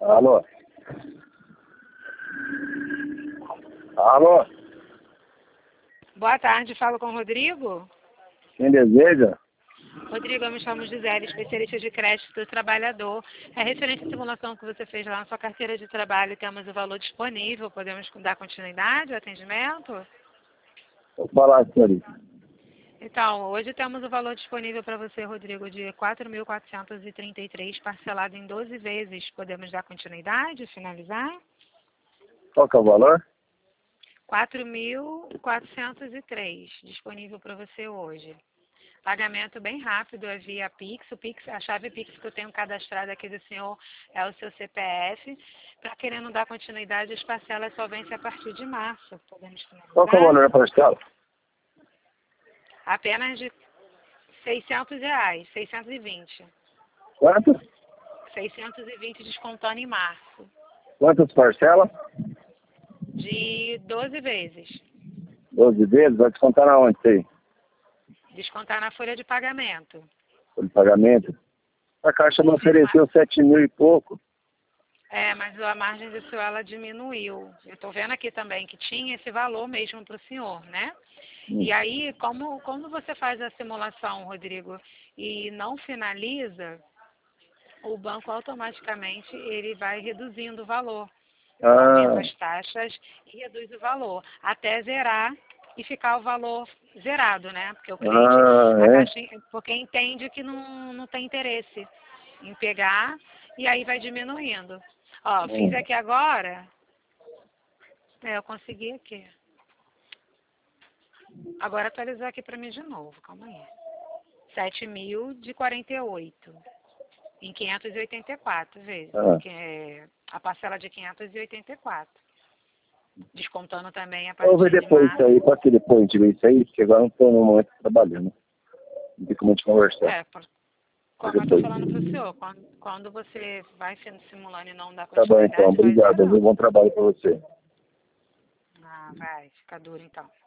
Alô? Alô? Boa tarde, falo com o Rodrigo. Quem deseja? Rodrigo, eu me chamo Gisele, especialista de crédito do trabalhador. É referente à simulação que você fez lá na sua carteira de trabalho, temos o valor disponível, podemos dar continuidade ao atendimento? Vou falar, senhorita. Então, hoje temos o valor disponível para você, Rodrigo, de R$ 4.433, parcelado em 12 vezes. Podemos dar continuidade, finalizar? Qual que é o valor? 4.403, disponível para você hoje. Pagamento bem rápido, é via Pix. O Pix, a chave Pix que eu tenho cadastrada aqui do senhor é o seu CPF. Para querendo dar continuidade, as parcelas só vencem a partir de março. Podemos finalizar? Qual que é o valor da parcela? Apenas de R$ 600, 620. Quanto? 620 descontando em março. Quantas parcelas? De 12 vezes. 12 vezes? Vai descontar na onde isso aí? Descontar na folha de pagamento. Por pagamento? A Caixa não ofereceu 7 mil e pouco. É, mas a margem do senhor, ela diminuiu. Eu estou vendo aqui também que tinha esse valor mesmo para o senhor, né? E aí, como você faz a simulação, Rodrigo, e não finaliza, o banco automaticamente ele vai reduzindo o valor. Aumenta as taxas e reduz o valor, até zerar e ficar o valor zerado, né? Porque o cliente, porque entende que não tem interesse em pegar e aí vai diminuindo. Ó, fiz aqui agora. Eu consegui aqui. Agora atualizar aqui para mim de novo, calma aí. 7.048 em 584 vezes. Que é a parcela de 584. Descontando também a partir Vou ver depois de isso aí, pode ser depois a gente ver isso aí, porque agora não estou no momento trabalhando. Não tem como a gente conversar. Como eu estou falando para o senhor, quando você vai simulando e não dá Tá bom continuidade... então, obrigado. Bom trabalho para você. Vai, fica duro então.